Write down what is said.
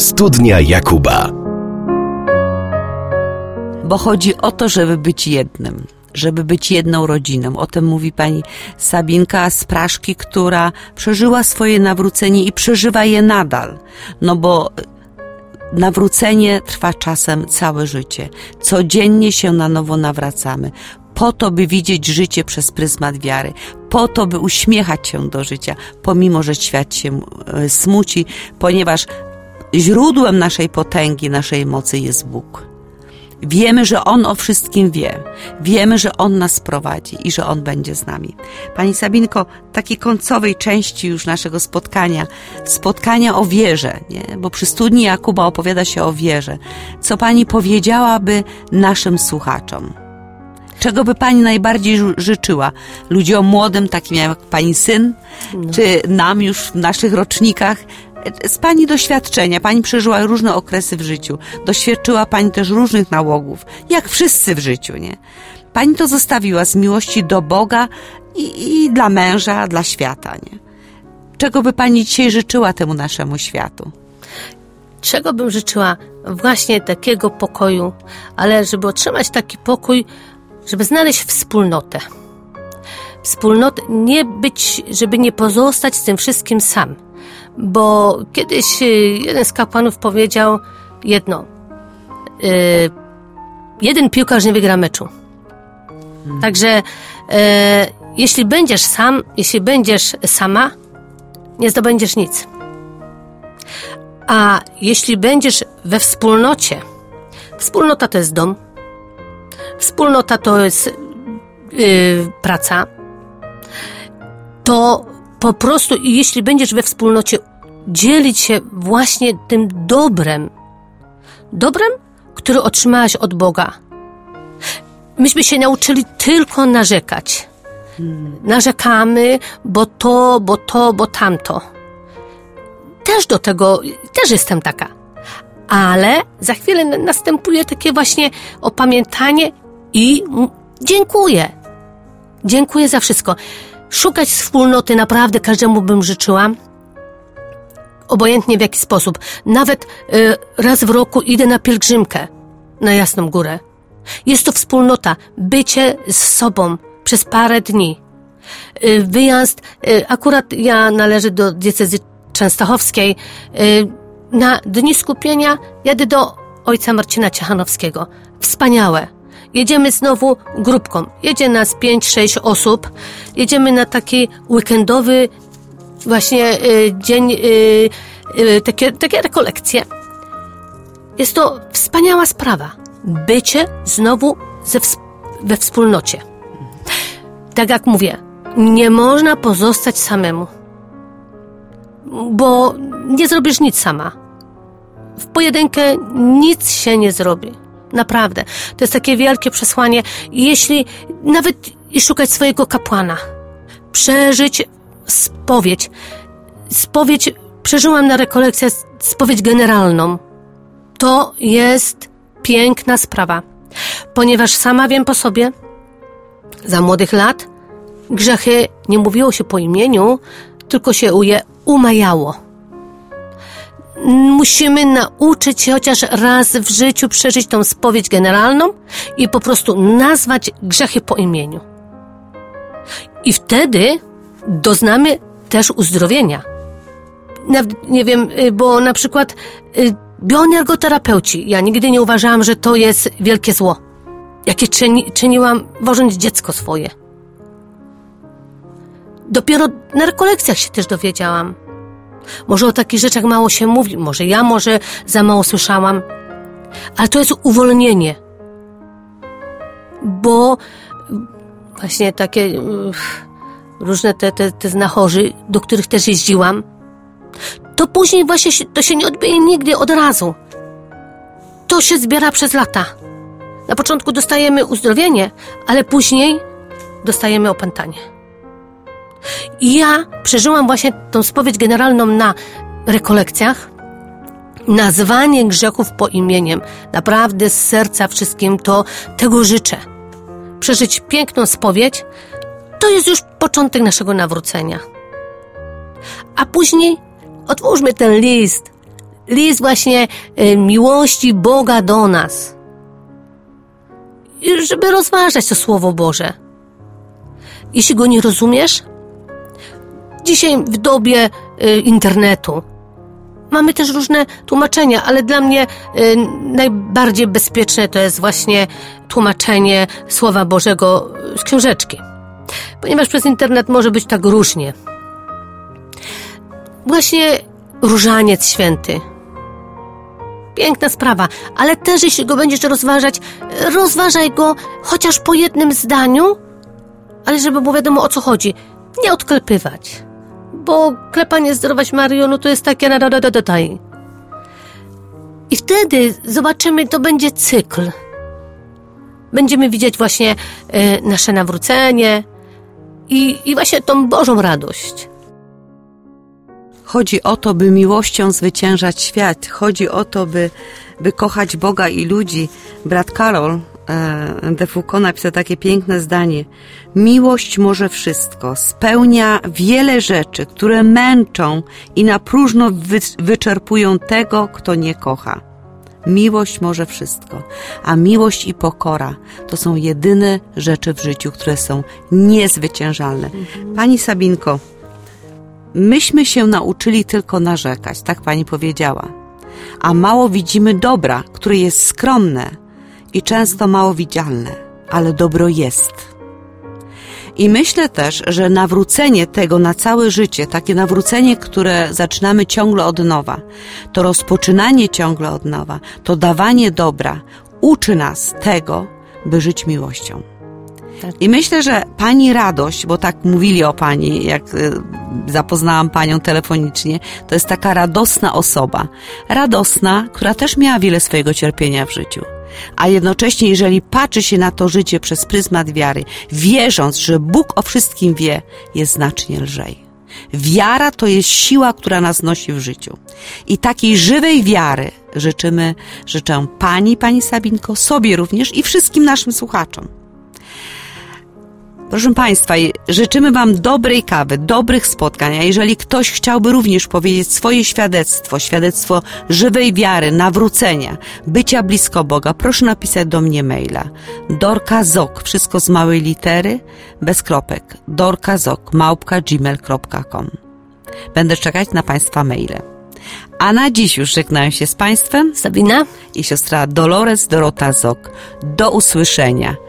Studnia Jakuba. Bo chodzi o to, żeby być jednym, żeby być jedną rodziną. O tym mówi pani Sabinka z Praszki, która przeżyła swoje nawrócenie i przeżywa je nadal. No bo nawrócenie trwa czasem całe życie. Codziennie się na nowo nawracamy. Po to, by widzieć życie przez pryzmat wiary. Po to, by uśmiechać się do życia, pomimo że świat się smuci, ponieważ źródłem naszej potęgi, naszej mocy jest Bóg. Wiemy, że On o wszystkim wie. Wiemy, że On nas prowadzi i że On będzie z nami. Pani Sabinko, takiej końcowej części już naszego spotkania o wierze, nie? Bo przy Studni Jakuba opowiada się o wierze. Co Pani powiedziałaby naszym słuchaczom? Czego by Pani najbardziej życzyła? Ludziom młodym, takim jak Pani syn, czy nam już w naszych rocznikach? Z Pani doświadczenia, Pani przeżyła różne okresy w życiu, doświadczyła Pani też różnych nałogów, jak wszyscy w życiu, nie? Pani to zostawiła z miłości do Boga i dla męża, dla świata, nie? Czego by Pani dzisiaj życzyła temu naszemu światu? Czego bym życzyła? Właśnie takiego pokoju, ale żeby otrzymać taki pokój, żeby znaleźć wspólnotę. Wspólnotę, żeby nie pozostać z tym wszystkim sam. Bo kiedyś jeden z kapłanów powiedział jedno. Jeden piłkarz nie wygra meczu. Także jeśli będziesz sam, jeśli będziesz sama, nie zdobędziesz nic. A jeśli będziesz we wspólnocie, wspólnota to jest dom, wspólnota to jest praca, to po prostu, jeśli będziesz we wspólnocie, dzielić się właśnie tym dobrem, które otrzymałaś od Boga. Myśmy się nauczyli tylko narzekać. Narzekamy, bo tamto. Też jestem taka. Ale za chwilę następuje takie właśnie opamiętanie i dziękuję. Dziękuję za wszystko. Szukać wspólnoty naprawdę każdemu bym życzyła. Obojętnie w jaki sposób. Nawet raz w roku idę na pielgrzymkę na Jasną Górę. Jest to wspólnota. Bycie z sobą przez parę dni. Wyjazd. Akurat ja należę do diecezji częstochowskiej. Na Dni Skupienia jadę do ojca Marcina Ciechanowskiego. Wspaniałe. Jedziemy znowu grupką. Jedzie nas 5-6 osób. Jedziemy na taki weekendowy właśnie dzień, takie rekolekcje. Jest to wspaniała sprawa. Bycie znowu we wspólnocie. Tak jak mówię, nie można pozostać samemu. Bo nie zrobisz nic sama. W pojedynkę nic się nie zrobi. Naprawdę. To jest takie wielkie przesłanie. Jeśli nawet i szukać swojego kapłana. Przeżyć spowiedź. Spowiedź przeżyłam na rekolekcjach, spowiedź generalną. To jest piękna sprawa. Ponieważ sama wiem po sobie, za młodych lat, grzechy nie mówiło się po imieniu, tylko się je umajało. Musimy nauczyć się chociaż raz w życiu przeżyć tą spowiedź generalną i po prostu nazwać grzechy po imieniu. I wtedy doznamy też uzdrowienia. Nie wiem, bo na przykład bioenergoterapeuci, ja nigdy nie uważałam, że to jest wielkie zło, jakie czyniłam, wożąc dziecko swoje. Dopiero na rekolekcjach się też dowiedziałam. Może o takich rzeczach mało się mówi, może za mało słyszałam, ale to jest uwolnienie. Bo właśnie takie różne te znachorzy, do których też jeździłam, to później właśnie to się nie odbije nigdy od razu. To się zbiera przez lata. Na początku dostajemy uzdrowienie, ale później dostajemy opętanie. I ja przeżyłam właśnie tą spowiedź generalną na rekolekcjach. Nazwanie grzechów po imieniem. Naprawdę z serca wszystkim tego życzę. Przeżyć piękną spowiedź, to jest już początek naszego nawrócenia. A później otwórzmy ten list list właśnie miłości Boga do nas. I żeby rozważać to Słowo Boże. Jeśli go nie rozumiesz, dzisiaj w dobie internetu mamy też różne tłumaczenia, ale dla mnie najbardziej bezpieczne to jest właśnie tłumaczenie Słowa Bożego z książeczki. Ponieważ przez internet może być tak różnie. Właśnie Różaniec Święty. Piękna sprawa, ale też jeśli go będziesz rozważać, rozważaj go chociaż po jednym zdaniu, ale żeby było wiadomo, o co chodzi. Nie odklepywać. Bo klepanie Zdrowaś Maryjo, no to jest takie na. I wtedy zobaczymy, to będzie cykl. Będziemy widzieć właśnie nasze nawrócenie i właśnie tą Bożą radość. Chodzi o to, by miłością zwyciężać świat. Chodzi o to, by kochać Boga i ludzi. Brat Karol de Foucault napisał takie piękne zdanie. Miłość może wszystko. Spełnia wiele rzeczy, które męczą i na próżno wyczerpują tego, kto nie kocha. Miłość może wszystko. A miłość i pokora to są jedyne rzeczy w życiu, które są niezwyciężalne. Pani Sabinko, myśmy się nauczyli tylko narzekać, tak pani powiedziała. A mało widzimy dobra, które jest skromne i często mało widzialne, ale dobro jest. I myślę też, że nawrócenie tego na całe życie, takie nawrócenie, które zaczynamy ciągle od nowa, to rozpoczynanie ciągle od nowa, to dawanie dobra, uczy nas tego, by żyć miłością. I myślę, że pani radość, bo tak mówili o pani, jak zapoznałam panią telefonicznie, to jest taka radosna osoba. Radosna, która też miała wiele swojego cierpienia w życiu. A jednocześnie, jeżeli patrzy się na to życie przez pryzmat wiary, wierząc, że Bóg o wszystkim wie, jest znacznie lżej. Wiara to jest siła, która nas nosi w życiu. I takiej żywej wiary życzę pani Sabinko, sobie również i wszystkim naszym słuchaczom. Proszę Państwa, życzymy Wam dobrej kawy, dobrych spotkań, a jeżeli ktoś chciałby również powiedzieć swoje świadectwo żywej wiary, nawrócenia, bycia blisko Boga, proszę napisać do mnie maila. dorkazok, wszystko z małej litery, bez kropek, dorkazok@gmail.com. Będę czekać na Państwa maile. A na dziś już żegnają się z Państwem Sabina i siostra Dolores Dorota Zok. Do usłyszenia.